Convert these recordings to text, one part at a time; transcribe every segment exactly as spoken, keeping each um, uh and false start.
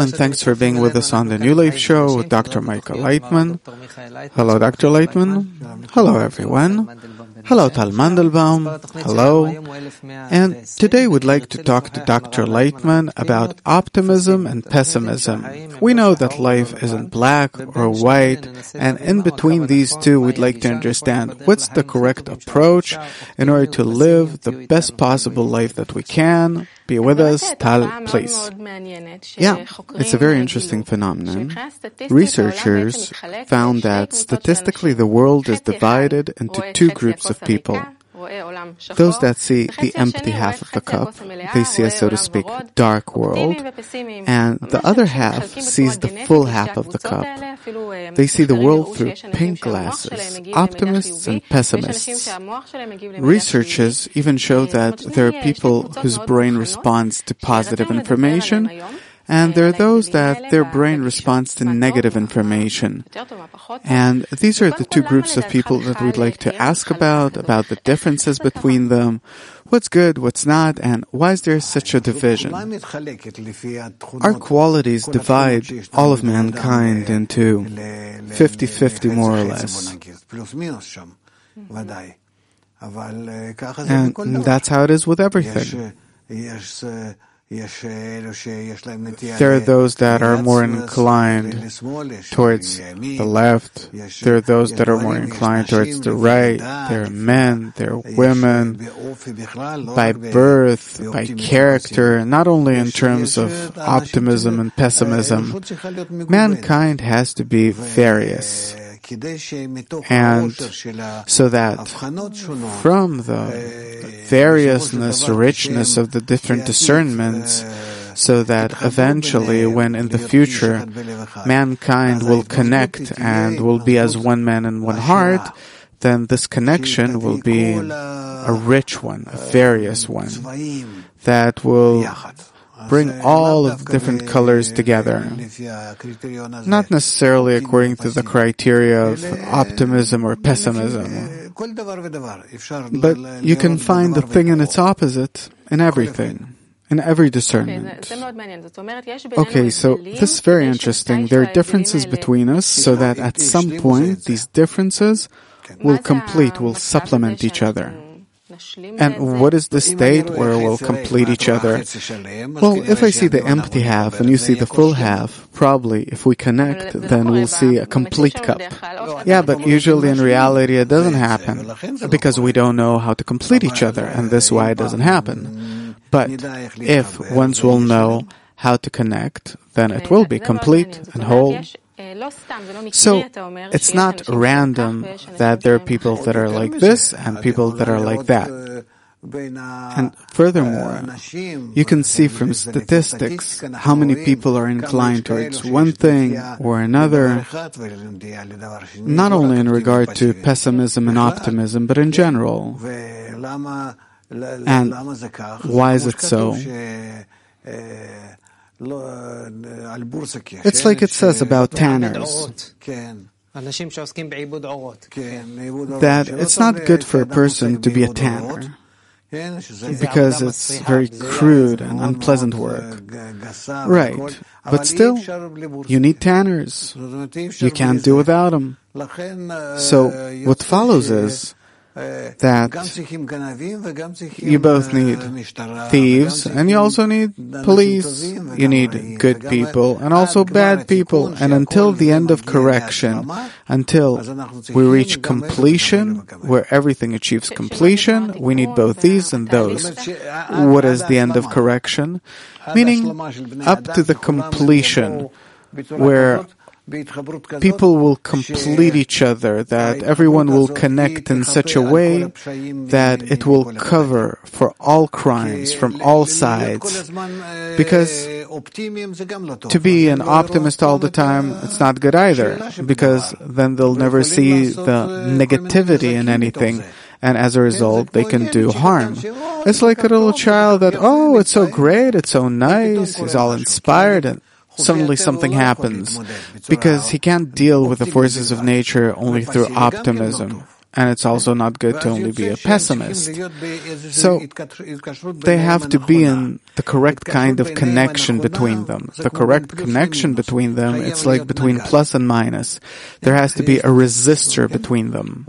and thanks for being with us on the New Life Show with Doctor Michael Leitman. Hello, Doctor Leitman. Hello, everyone. Hello, Tal Mandelbaum. Hello. And today we'd like to talk to Doctor Leitman about optimism and pessimism. We know that life isn't black or white, and in between these two we'd like to understand what's the correct approach in order to live the best possible life that we can. Be with us, Tal, please. Yeah, it's a very interesting phenomenon. Researchers found that statistically the world is divided into two groups of people. Those that see the empty half of the cup, they see a, so to speak, dark world, and the other half sees the full half of the cup. They see the world through pink glasses, optimists and pessimists. Researchers even show that there are people whose brain responds to positive information, and there are those that their brain responds to negative information. And these are the two groups of people that we'd like to ask about, about the differences between them, what's good, what's not, and why is there such a division? Our qualities divide all of mankind into fifty-fifty more or less. And that's how it is with everything. There are those that are more inclined towards the left. There are those that are more inclined towards the right. There are men, there are women, by birth, by character, not only in terms of optimism and pessimism. Mankind has to be various. And so that from the variousness, richness of the different discernments, so that eventually when in the future mankind will connect and will be as one man and one heart, then this connection will be a rich one, a various one, that will bring all of the different colors together. Not necessarily according to the criteria of optimism or pessimism. But you can find the thing and its opposite in everything, in every discernment. Okay, so this is very interesting. There are differences between us so that at some point these differences will complete, will supplement each other. And what is the state where we'll complete each other? Well, if I see the empty half and you see the full half, probably if we connect, then we'll see a complete cup. Yeah, but usually in reality it doesn't happen because we don't know how to complete each other, and this is why it doesn't happen. But if once we'll know how to connect, then it will be complete and whole. So, it's not random that there are people that are like this and people that are like that. And furthermore, you can see from statistics how many people are inclined towards one thing or another, not only in regard to pessimism and optimism, but in general. And why is it so? It's like it says about tanners, that it's not good for a person to be a tanner, because it's very crude and unpleasant work. Right, but still, you need tanners. You can't do without them. So, what follows is that you both need thieves, and you also need police. You need good people and also bad people. And until the end of correction, until we reach completion, where everything achieves completion, we need both these and those. What is the end of correction? Meaning, up to the completion, where people will complete each other, that everyone will connect in such a way that it will cover for all crimes from all sides. Because to be an optimist all the time, it's not good either, because then they'll never see the negativity in anything. And as a result, they can do harm. It's like a little child that, oh, it's so great, it's so nice, he's all inspired, and suddenly something happens, because he can't deal with the forces of nature only through optimism. and it's also not good to only be a pessimist. So they have to be in the correct kind of connection between them. The correct connection between them, it's like between plus and minus. There has to be a resistor between them.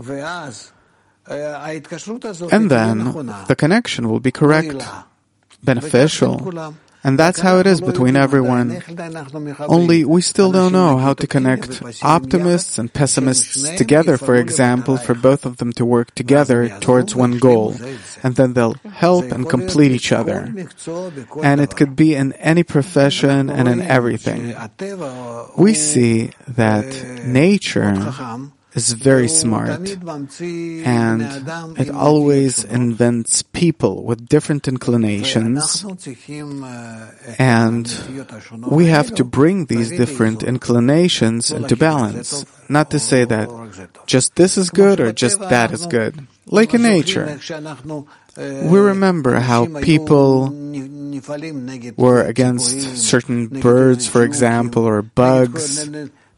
And then the connection will be correct, beneficial. And that's how it is between everyone. Only we still don't know how to connect optimists and pessimists together, for example, for both of them to work together towards one goal. And then they'll help and complete each other. And it could be in any profession and in everything. We see that nature is very smart, and it always invents people with different inclinations, and we have to bring these different inclinations into balance. Not to say that just this is good or just that is good. Like in nature, we remember how people were against certain birds, for example, or bugs,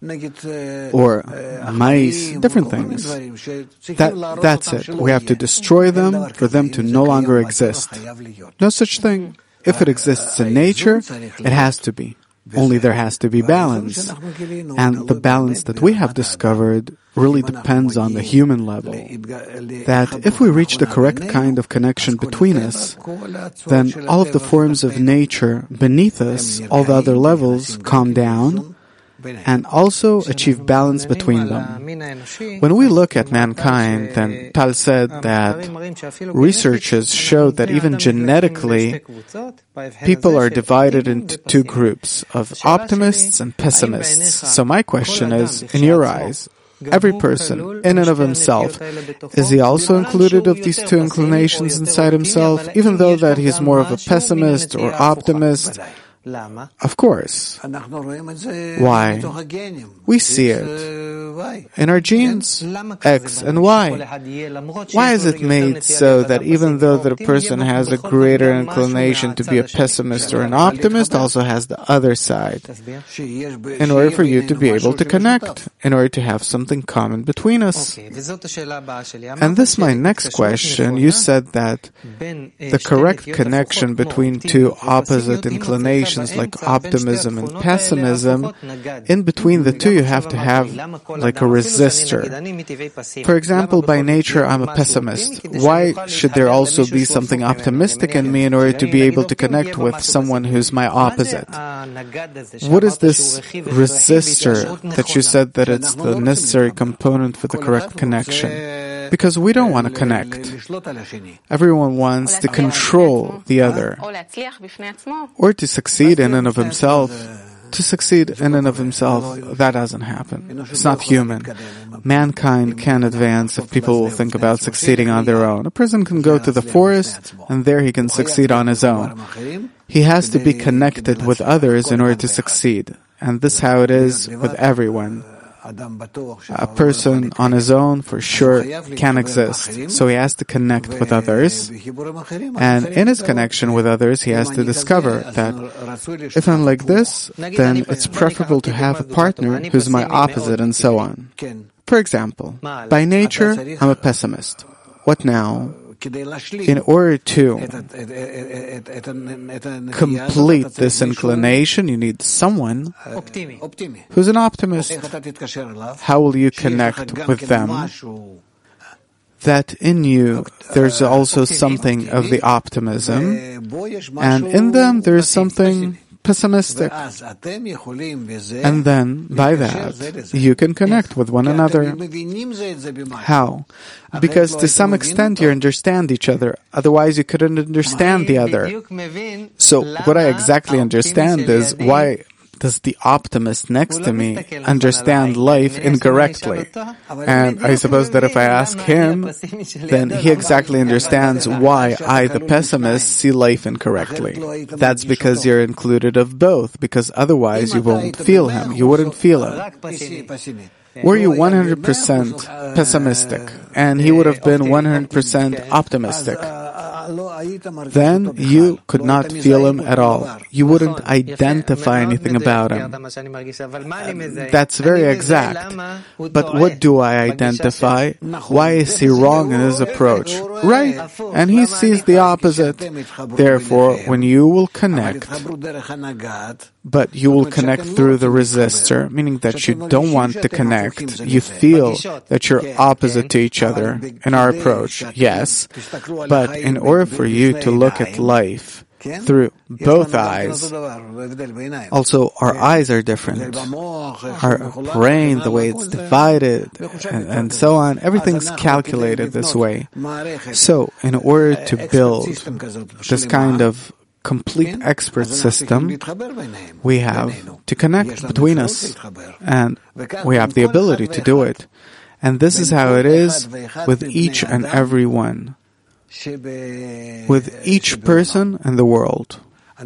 or mice, different things. That, that's it. We have to destroy them for them to no longer exist. No such thing. If it exists in nature, it has to be. Only there has to be balance. And the balance that we have discovered really depends on the human level. That if we reach the correct kind of connection between us, then all of the forms of nature beneath us, all the other levels, calm down, and also achieve balance between them. When we look at mankind, then Tal said that researches show that even genetically, people are divided into two groups of optimists and pessimists. So my question is, in your eyes, every person, in and of himself, is he also included of these two inclinations inside himself, even though that he's more of a pessimist or optimist? Of course. Why? We see it in our genes, X and Y. Why is it made so that even though that a person has a greater inclination to be a pessimist or an optimist, also has the other side? In order for you to be able to connect, in order to have something common between us. And this is my next question. You said that the correct connection between two opposite inclinations like optimism and pessimism, in between the two you have to have like a resistor. For example, by nature I'm a pessimist. Why should there also be something optimistic in me in order to be able to connect with someone who's my opposite? What is this resistor that you said that it's the necessary component for the correct connection? Because we don't want to connect. Everyone wants to control the other, or to succeed in and of himself. To succeed in and of himself, that doesn't happen. It's not human. Mankind can advance if people will think about succeeding on their own. A person can go to the forest, and there he can succeed on his own. He has to be connected with others in order to succeed. And this is how it is with everyone. A person on his own, for sure, can exist. So he has to connect with others. And in his connection with others, he has to discover that if I'm like this, then it's preferable to have a partner who's my opposite, and so on. For example, by nature, I'm a pessimist. What now? In order to complete this inclination, you need someone who's an optimist. How will you connect with them? That in you, there's also something of the optimism, and in them, there's something pessimistic. And then, by that, you can connect with one another. How? Because to some extent you understand each other, otherwise you couldn't understand the other. So what I exactly understand is why does the optimist next to me understand life incorrectly? And I suppose that if I ask him, then he exactly understands why I, the pessimist, see life incorrectly. That's because you're included of both, because otherwise you won't feel him. You wouldn't feel him. Were you one hundred percent pessimistic, and he would have been one hundred percent optimistic, then you could not feel him at all. You wouldn't identify anything about him. That's very exact. But what do I identify? Why is he wrong in his approach? Right. And he sees the opposite. Therefore, when you will connect, but you will connect through the resistor, meaning that you don't want to connect. You feel that you're opposite to each other in our approach, yes. But in order for you to look at life through both eyes, also our eyes are different. Our brain, the way it's divided, and, and so on, everything's calculated this way. So, in order to build this kind of complete expert system, we have to connect between us, and we have the ability to do it. And this is how it is with each and every one, with each person in the world.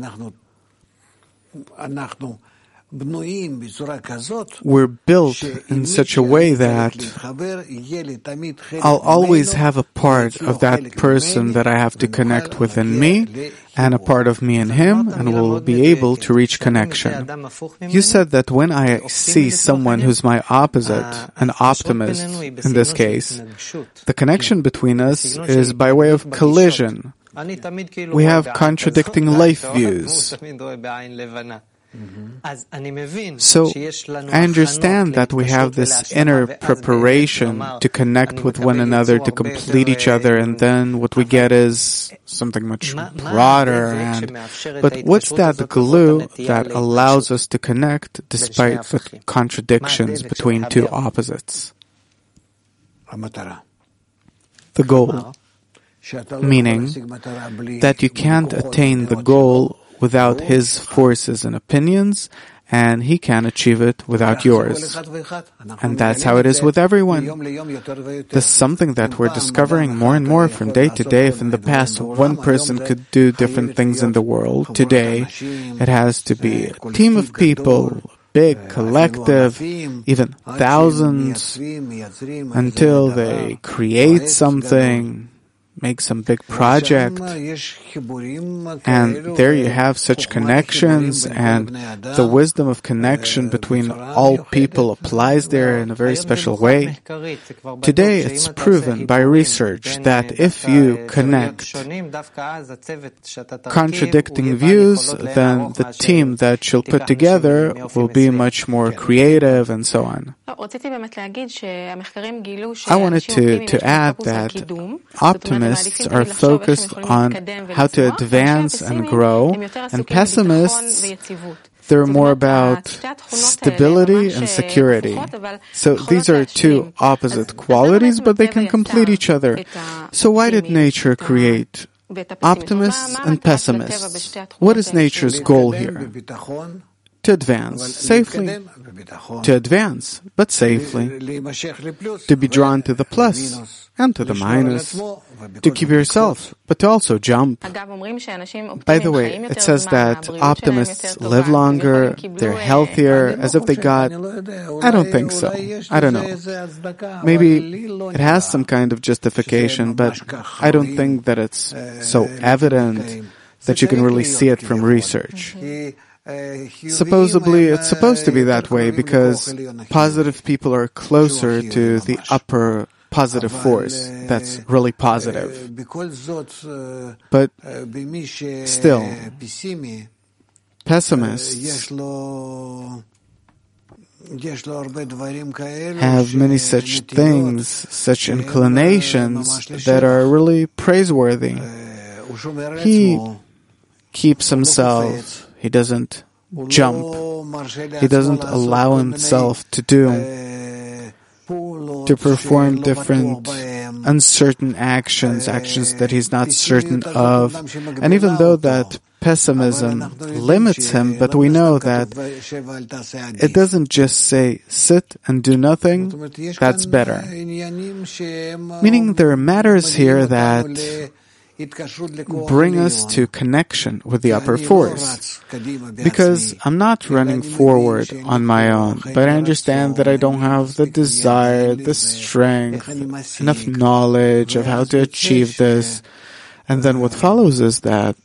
We're built in such a way that I'll always have a part of that person that I have to connect within me, and a part of me and him, and we'll be able to reach connection. You said that when I see someone who's my opposite, an optimist in this case, the connection between us is by way of collision. We have contradicting life views. Mm-hmm. So, I understand that we have this inner preparation to connect with one another, to complete each other, and then what we get is something much broader. And, but what's that glue that allows us to connect despite the contradictions between two opposites? The goal. Meaning that you can't attain the goal without his forces and opinions, and he can achieve it without yours. And that's how it is with everyone. This is something that we're discovering more and more from day to day. If in the past one person could do different things in the world, today it has to be a team of people, big, collective, even thousands, until they create something, make some big project, and there you have such connections, and the wisdom of connection between all people applies there in a very special way. Today it's proven by research that if you connect contradicting views, then the team that you'll put together will be much more creative and so on. I wanted to, to add that optimists are focused on how to advance and grow, and pessimists, they're more about stability and security. So these are two opposite qualities, but they can complete each other. So why did nature create optimists and pessimists? What is nature's goal here? To advance safely. To advance, but safely. To be drawn to the plus and to the minus. To keep yourself, but to also jump. By the way, it says that optimists live longer, they're healthier, as if they got... I don't think so. I don't know. Maybe it has some kind of justification, but I don't think that it's so evident that you can really see it from research. Supposedly, it's supposed to be that way because positive people are closer to the upper positive force that's really positive. But still, pessimists have many such things, such inclinations that are really praiseworthy. He keeps himself. He doesn't jump. He doesn't allow himself to do, to perform different uncertain actions, actions that he's not certain of. And even though that pessimism limits him, but we know that it doesn't just say sit and do nothing, that's better. Meaning there are matters here that bring us to connection with the upper force. Because I'm not running forward on my own, but I understand that I don't have the desire, the strength, enough knowledge of how to achieve this. And then what follows is that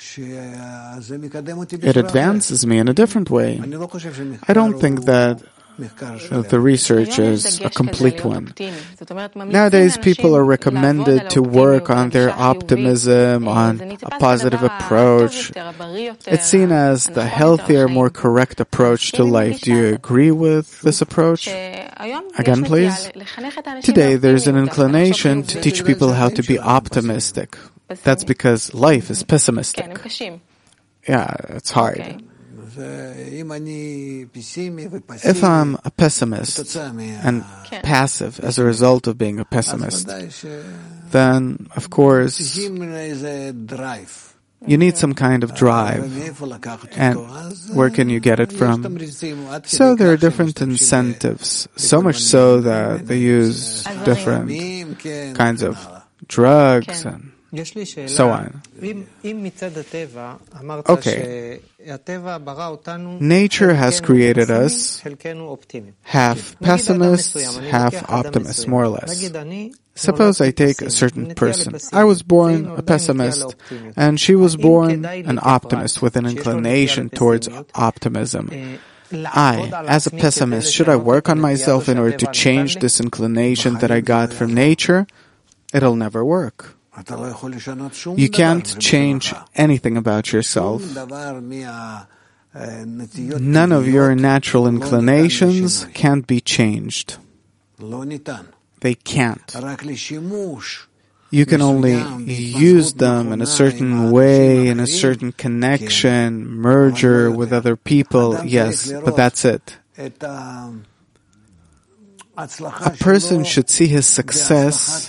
it advances me in a different way. I don't think that the research is a complete one. Nowadays, people are recommended to work on their optimism, on a positive approach. It's seen as the healthier, more correct approach to life. Do you agree with this approach? Again, please. Today, there's an inclination to teach people how to be optimistic. That's because life is pessimistic. Yeah, it's hard. If I'm a pessimist and passive as a result of being a pessimist, then, of course, you need some kind of drive. And where can you get it from? So there are different incentives, so much so that they use different kinds of drugs and so on. Okay. Nature has created us half pessimists, half optimists, more or less. Suppose I take a certain person. I was born a pessimist, and she was born an optimist with an inclination towards optimism. I, as a pessimist, should I work on myself in order to change this inclination that I got from nature? It'll never work. You can't change anything about yourself. None of your natural inclinations can't be changed. They can't. You can only use them in a certain way, in a certain connection, merger with other people, yes, but that's it. A person should see his success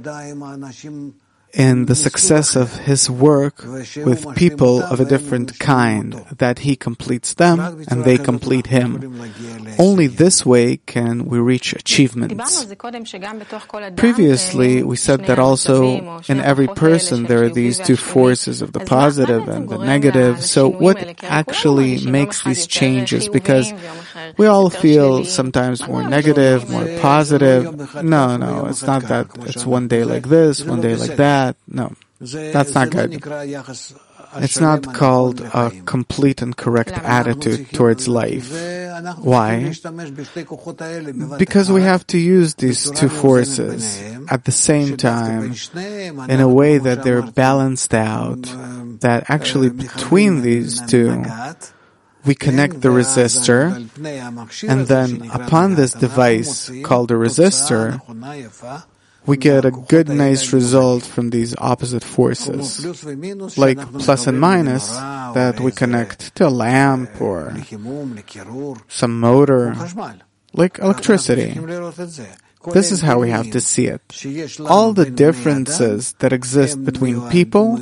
in the success of his work with people of a different kind, that he completes them and they complete him. Only this way can we reach achievements. Previously, we said that also in every person there are these two forces of the positive and the negative. So what actually makes these changes? Because we all feel sometimes more negative, more positive. No, no, it's not that. It's one day like this, one day like that. No, that's not good. It's not called a complete and correct attitude towards life. Why? Because we have to use these two forces at the same time in a way that they're balanced out, that actually between these two we connect the resistor, and then upon this device called a resistor, we get a good, nice result from these opposite forces, like plus and minus that we connect to a lamp or some motor, like electricity. This is how we have to see it. All the differences that exist between people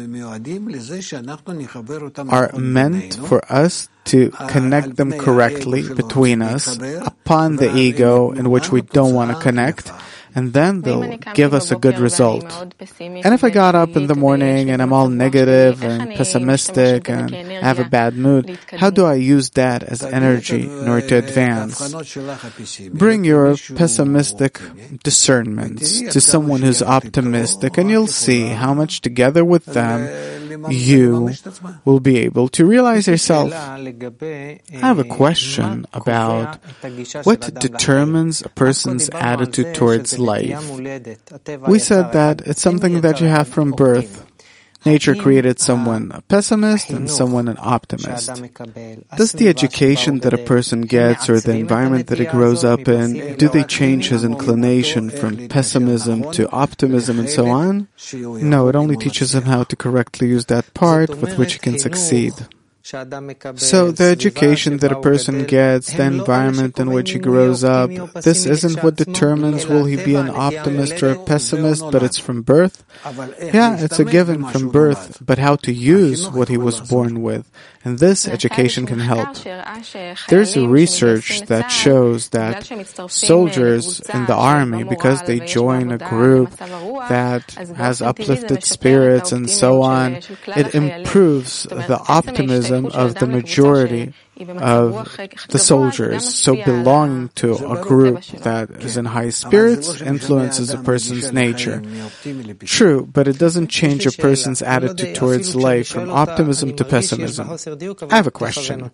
are meant for us to connect them correctly between us upon the ego in which we don't want to connect, and then they'll give us a good result. And if I got up in the morning and I'm all negative and pessimistic and have a bad mood, how do I use that as energy in order to advance? Bring your pessimistic discernments to someone who's optimistic, and you'll see how much together with them you will be able to realize yourself. I have a question about what determines a person's attitude towards life. We said that it's something that you have from birth. Nature created someone a pessimist and someone an optimist. Does the education that a person gets or the environment that he grows up in, do they change his inclination from pessimism to optimism and so on? No, it only teaches him how to correctly use that part with which he can succeed. So the education that a person gets, the environment in which he grows up, this isn't what determines will he be an optimist or a pessimist, but it's from birth? Yeah, it's a given from birth, but how to use what he was born with. And this education can help. There's a research that shows that soldiers in the army, because they join a group that has uplifted spirits and so on, it improves the optimism optimism of the majority of the soldiers. So belonging to a group that is in high spirits influences a person's nature. True, but it doesn't change a person's attitude towards life from optimism to pessimism. I have a question.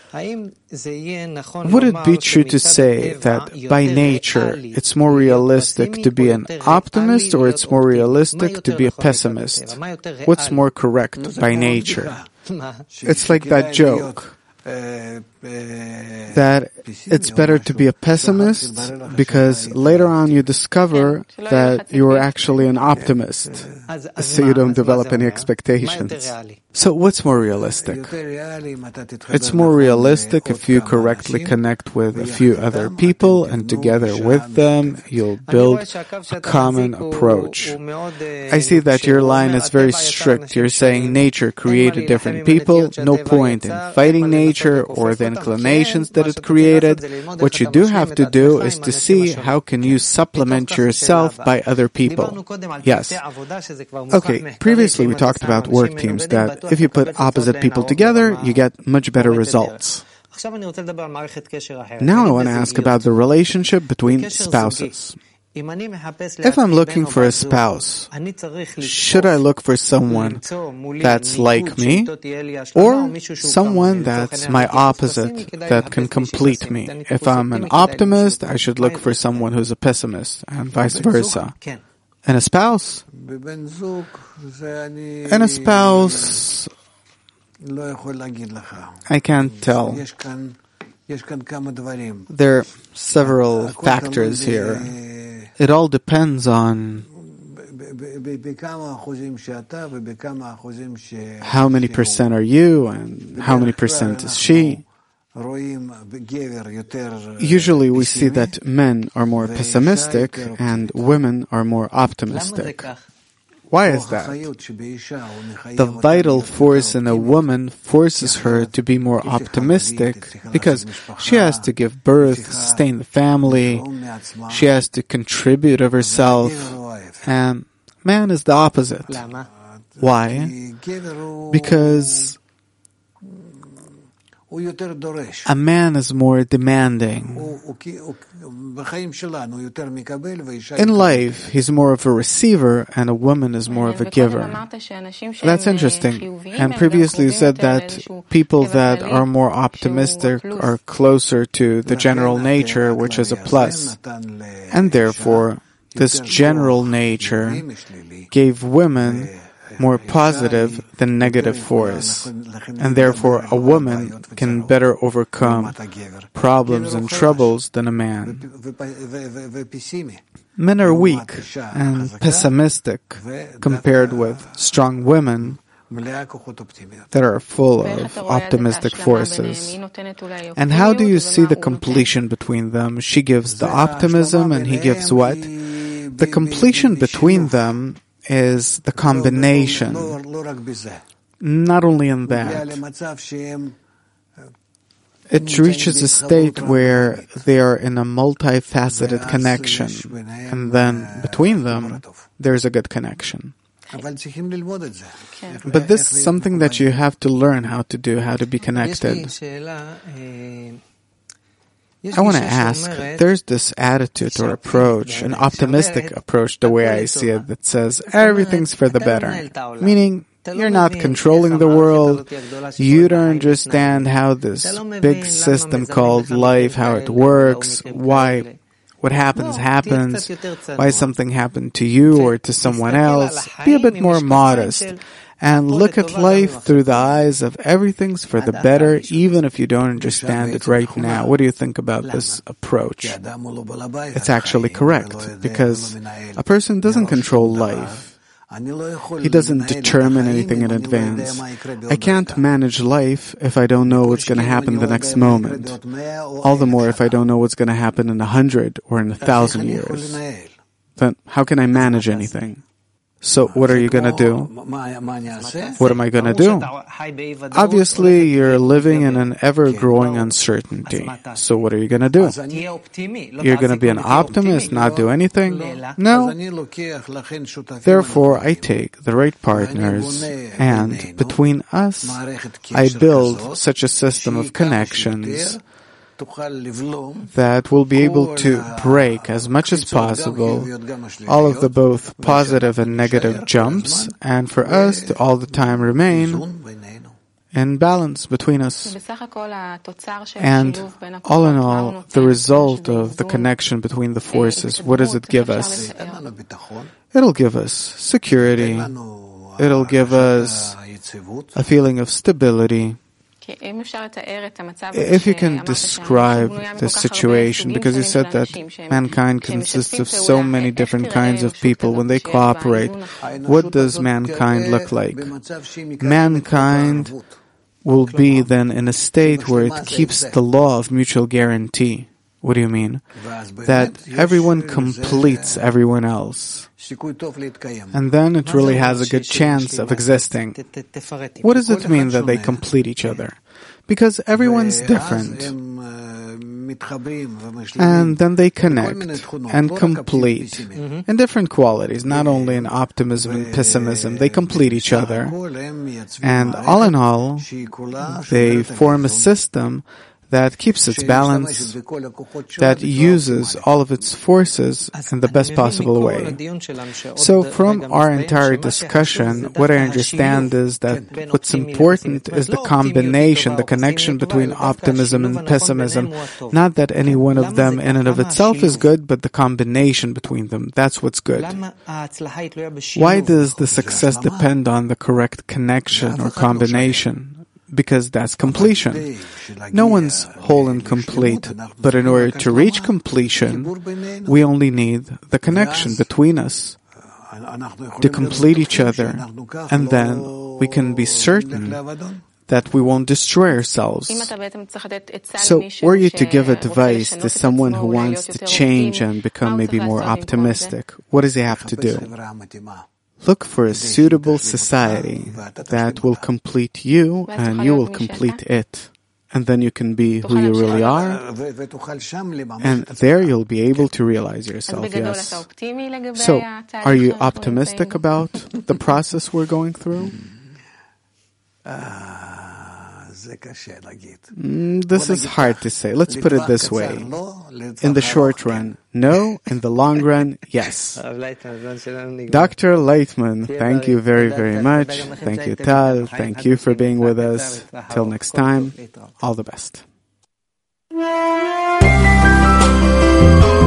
Would it be true to say that by nature it's more realistic to be an optimist or it's more realistic to be a pessimist? What's more correct by nature? It's like that joke that it's better to be a pessimist because later on you discover that you were actually an optimist, so you don't develop any expectations. So what's more realistic? It's more realistic if you correctly connect with a few other people and together with them you'll build a common approach. I see that your line is very strict. You're saying nature created different people, no point in fighting nature or the inclinations that it created. What you do have to do is to see how can you supplement yourself by other people. Yes. Okay, previously we talked about work teams, that if you put opposite people together, you get much better results. Now I want to ask about the relationship between spouses. If I'm looking for a spouse, should I look for someone that's like me or someone that's my opposite that can complete me? If I'm an optimist, I should look for someone who's a pessimist and vice versa. And a spouse? And a spouse, I can't tell. There are several factors here. It all depends on how many percent are you and how many percent is she. Usually we see that men are more pessimistic and women are more optimistic. Why is that? The vital force in a woman forces her to be more optimistic because she has to give birth, sustain the family, she has to contribute of herself, and man is the opposite. Why? Because a man is more demanding. In life, he's more of a receiver and a woman is more of a giver. That's interesting. And previously you said that people that are more optimistic are closer to the general nature, which is a plus. And therefore, this general nature gave women more positive than negative force, and therefore a woman can better overcome problems and troubles than a man. Men are weak and pessimistic compared with strong women that are full of optimistic forces. And how do you see the completion between them? She gives the optimism and he gives what? The completion between them is the combination. Not only in that. It reaches a state where they are in a multifaceted connection, and then between them, there's a good connection. But this is something that you have to learn how to do, how to be connected. I want to ask, there's this attitude or approach, an optimistic approach, the way I see it, that says everything's for the better. Meaning, you're not controlling the world, you don't understand how this big system called life, how it works, why what happens happens, why something happened to you or to someone else. Be a bit more modest. And look at life through the eyes of everything's for the better, even if you don't understand it right now. What do you think about this approach? It's actually correct, because a person doesn't control life. He doesn't determine anything in advance. I can't manage life if I don't know what's going to happen the next moment. All the more if I don't know what's going to happen in a hundred or in a thousand years. Then how can I manage anything? So what are you going to do? What am I going to do? Obviously, you're living in an ever-growing uncertainty. So what are you going to do? You're going to be an optimist, not do anything? No. Therefore, I take the right partners, and between us, I build such a system of connections that will be able to break as much as possible all of the both positive and negative jumps, and for us to all the time remain in balance between us. And all in all, the result of the connection between the forces, what does it give us? It'll give us security. It'll give us a feeling of stability. If you can describe the situation, because you said that mankind consists of so many different kinds of people, when they cooperate, what does mankind look like? Mankind will be then in a state where it keeps the law of mutual guarantee. What do you mean? That everyone completes everyone else. And then it really has a good chance of existing. What does it mean that they complete each other? Because everyone's different. And then they connect and complete mm-hmm. in different qualities, not only in optimism and pessimism. They complete each other. And all in all, they form a system that keeps its balance, that uses all of its forces in the best possible way. So from our entire discussion, what I understand is that what's important is the combination, the connection between optimism and pessimism. Not that any one of them in and of itself is good, but the combination between them. That's what's good. Why does the success depend on the correct connection or combination? Because that's completion. No one's whole and complete, but in order to reach completion, we only need the connection between us to complete each other, and then we can be certain that we won't destroy ourselves. So, were you to give advice to someone who wants to change and become maybe more optimistic, what does he have to do? Look for a suitable society that will complete you and you will complete it. And then you can be who you really are. And there you'll be able to realize yourself, yes. So, are you optimistic about the process we're going through? Mm, this is hard to say. Let's put it this way. In the short run, no. In the long run, yes. Doctor Leitman, thank you very, very much. Thank you, Tal. Thank you for being with us. Till next time, all the best.